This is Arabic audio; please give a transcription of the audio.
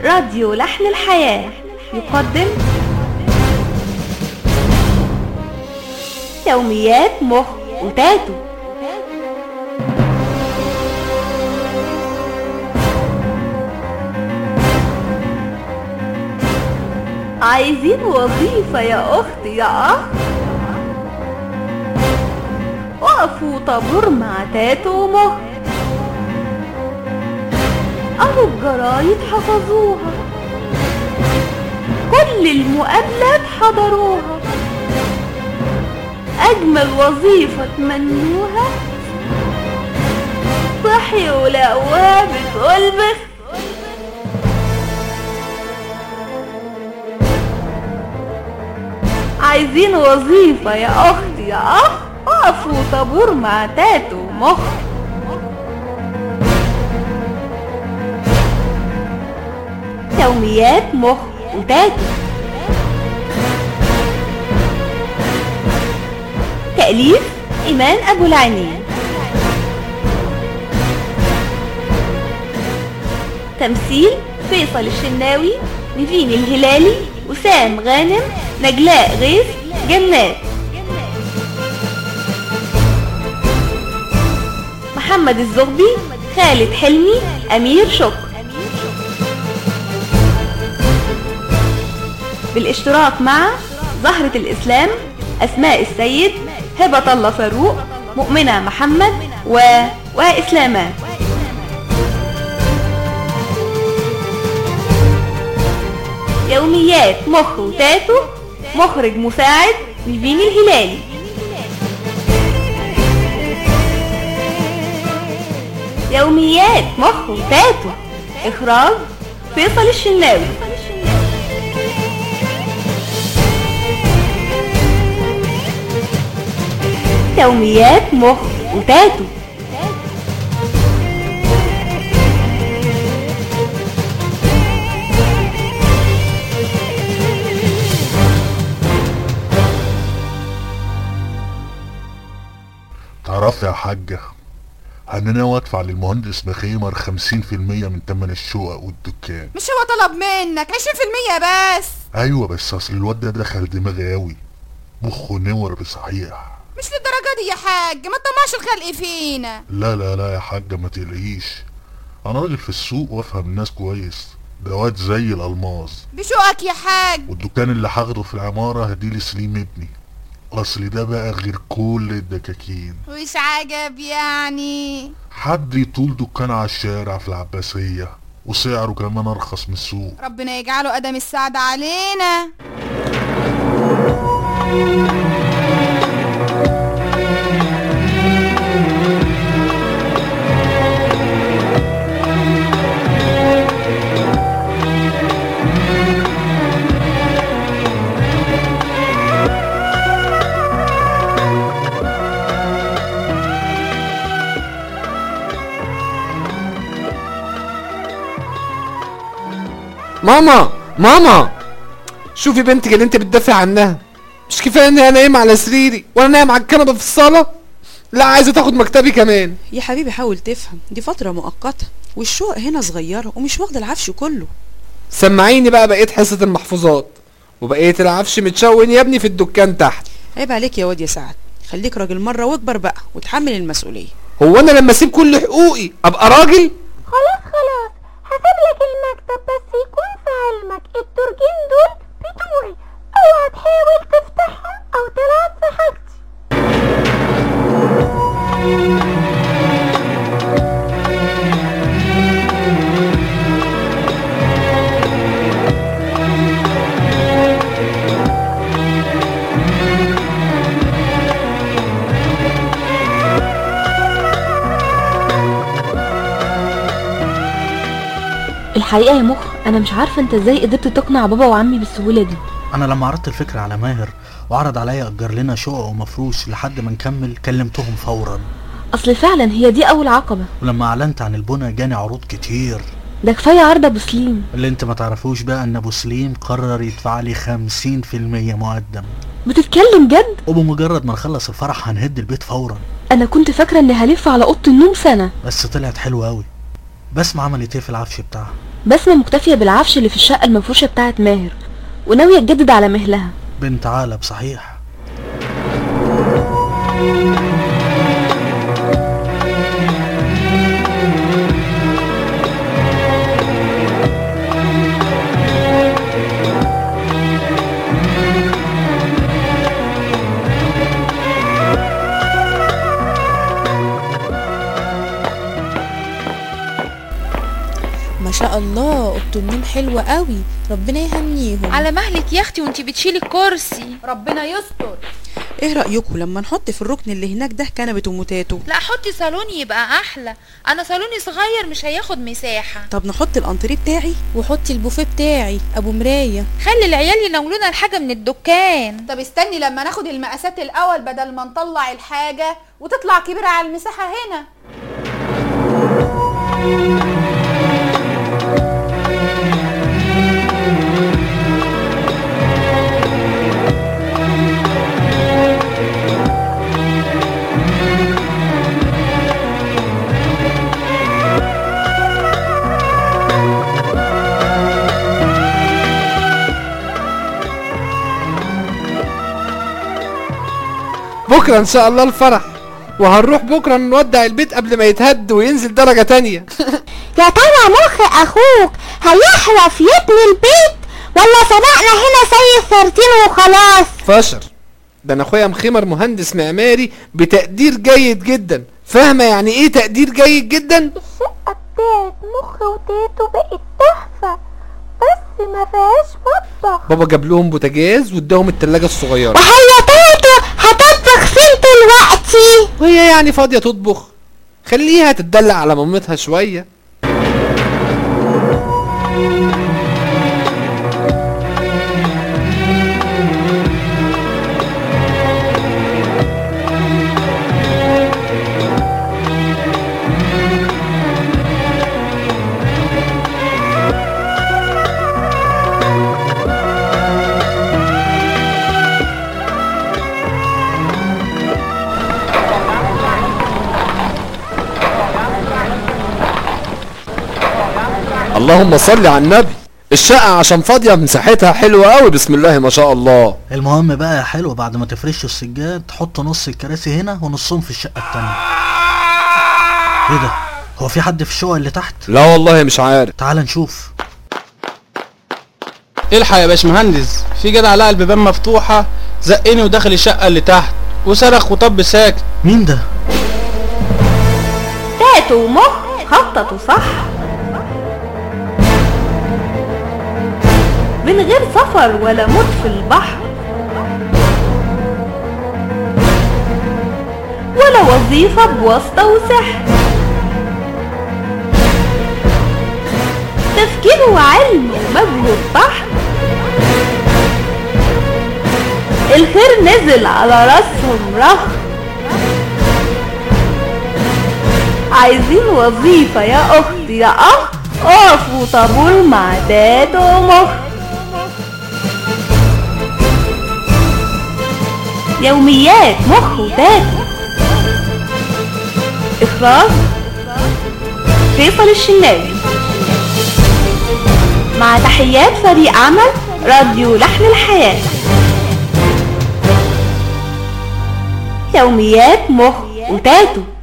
راديو لحن الحياة يقدم يوميات مخ وتاتو. عايزين وظيفة يا أختي يا أخ، وقفوا طابور مع تاتو ومخ، أهو الجرايد حفظوها، كل المقابلات حضروها، أجمل وظيفة تمنوها، صحيوا لقوها بتقول بخ. عايزين وظيفة يا أختي يا أخ، وقفوا طابور مع تاتو ومخ، يوميات مخ وتاتو. تأليف إيمان أبو العينين، تمثيل فيصل الشناوي، نيفين الهلالي، وسام غانم، نجلاء غيث، جنات، محمد الزغبي، خالد حلمي، أمير شكر، بالاشتراك مع زهرة الإسلام، أسماء السيد، هبة الله فاروق، مؤمنة محمد وإسلامات. يوميات مخ وتاتو، مخرج مساعد نيفين الهلالي. يوميات مخ وتاتو، إخراج فيصل الشناوي. يوميات مخ وتاتو. تعرفي يا حاجة، أنا ناوي أدفع للمهندس مخيمر 50% من تمن الشقق والدكان. مش هو طلب منك 20% بس؟ أيوة، بس أصل الواد ده دخل دماغي أوي، مخه نور بصحيح. مش للدرجة دي يا حاج، ما تطمعش الخلق فينا. لا لا لا يا حاجة، ما تقلقيش، أنا راجل في السوق وأفهم الناس كويس، ده واد زي الألماظ. بشوقك يا حاج. والدكان اللي هاخده في العمارة هديه لسليم ابني، أصل ده بقى غير كل الدكاكين. وش عجب يعني؟ حد يطول دكان على الشارع في العباسية، وسعره كمان أرخص من السوق. ربنا يجعله قدم السعد علينا. ماما شوفي بنتك اللي انت بتدافع عنها، مش كفايه ان انا نايم على سريري وانا نايم على الكنبه في الصاله؟ لا، عايزه تاخد مكتبي كمان. يا حبيبي حاول تفهم، دي فتره مؤقته والشقق هنا صغيره ومش واخده العفش كله. سمعيني بقى بقيت حصه المحفوظات، وبقيت العفش متشون يا ابني في الدكان تحت. عيب عليك يا واد يا سعد، خليك راجل مره واكبر بقى وتحمل المسؤوليه. هو انا لما اسيب كل حقوقي ابقى راجل؟ خلاص هسيب لك المكتب، بس يكون في علمك الترجين دول بتوعي، اوعى تحاول تفتحهم او تلعب في حاجتي. الحقيقة يا مخ، أنا مش عارفة أنت إزاي قدرت تقنع بابا وعمي بالسهولة دي. أنا لما عرضت الفكرة على ماهر وعرض عليا أجر لنا شقق ومفروش لحد ما نكمل كلمتهم فورا. أصل فعلا هي دي أول عقبة، ولما أعلنت عن البنى جاني عروض كتير. ده كفاية عرض ابو سليم. اللي انت ما تعرفوش بقى ان ابو سليم قرر يدفع لي 50% مقدم. بتتكلم جد؟ وبمجرد ما نخلص الفرح هنهد البيت فورا. انا كنت فاكرة اني هلف على اوضة النوم سنة. بس طلعت حلوة اوي. بسمة عملت ايه في العفش بتاعها؟ بسمة مكتفية بالعفش اللي في الشقة المفروشة بتاعت ماهر وناوية تجدد على مهلها. بنت عالم صحيح. ما شاء الله، اوضه النوم حلوه قوي، ربنا يهنيهم. على مهلك يا اختي وانتي بتشيلي الكرسي. ربنا يستر. ايه رأيكم لما نحط في الركن اللي هناك ده كنبة وموتاتو؟ لا حطي صالوني يبقى احلى، انا صالوني صغير مش هياخد مساحه. طب نحط الانتريه بتاعي وحطي البوفيه بتاعي ابو مرايه. خلي العيال يناولونا الحاجه من الدكان. طب استني لما ناخد المقاسات الاول بدل ما نطلع الحاجه وتطلع كبيره على المساحه هنا. بكرة ان شاء الله الفرح، وهنروح بكرة نودع البيت قبل ما يتهد وينزل درجة تانية. يا ترى مخ اخوك هيحرف يبني البيت ولا سبقنا هنا سيد 13 وخلاص؟ فشر. ده انا اخويا مخمر مهندس معماري بتقدير جيد جدا. فاهمة يعني ايه تقدير جيد جدا؟ الشقة بتاعت مخ وتيتو بقت تحفة بس ما فيهاش مطبخ. بابا جاب لهم بوتاجاز واداهم التلاجة الصغيرة. وهي تيتو هتطبخ فين دلوقتي؟ وهي يعني فاضية تطبخ؟ خليها تتدلع على مامتها شوية. اللهم صل على النبي. الشقة عشان فاضية مساحتها حلوة قوي بسم الله ما شاء الله. المهم بقى يا حلو، بعد ما تفرشوا السجاد تحط نص الكراسي هنا ونصهم في الشقة التانية. ايه ده؟ هو في حد في الشقة اللي تحت؟ لا والله مش عارف. تعال نشوف. الحق يا باشمهندس، في جدع لقى البيبان مفتوحة زقني ودخل الشقة اللي تحت وصرخ وطب ساكت. مين ده؟ تاتو ومخ خططوا صح. من غير سفر ولا موت في البحر ولا وظيفة بواسطة وسحر، تفكير وعلم ومجهود بحر، الخير نزل على راسهم رخ. عايزين وظيفة يا اختي يا اخ، اقفوا طابور مع تاتو ومخ. يوميات مخ وتاتو. اخراج فيصل الشناوي، مع تحيات فريق عمل راديو لحن الحياة. يوميات مخ وتاتو.